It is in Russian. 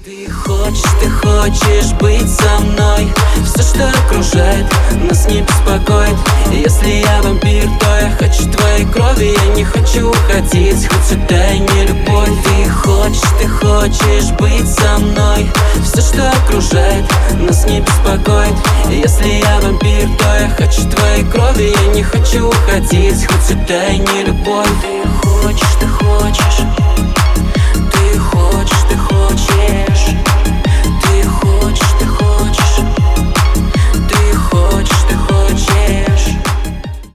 Ты хочешь быть со мной. Все, что окружает нас, не беспокоит. Если я вампир, то я хочу твоей крови. Я не хочу уходить, хоть это и не любовь. Ты хочешь быть со мной. Все, что окружает нас, не беспокоит. Если я вампир, то я хочу твоей крови. Я не хочу уходить, хоть это и не любовь. Ты хочешь